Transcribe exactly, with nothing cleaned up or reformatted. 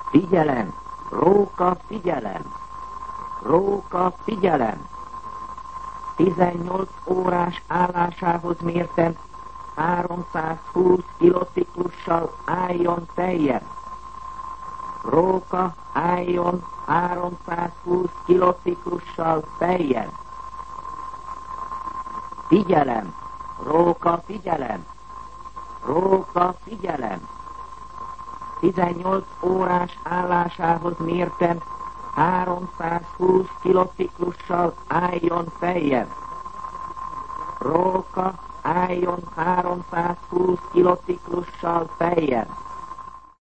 Figyelem! Róka, figyelem! Róka, figyelem! tizennyolc órás állásához mérten háromszázhúsz kilociklussal álljon feljebb. Róka, álljon háromszázhúsz kilociklussal feljebb. Figyelem! Róka, figyelem! Róka, figyelem! tizennyolc órás állásához mérten háromszázhúsz kilociklussal álljon feljebb. Róka, álljon háromszázhúsz kilociklussal feljebb.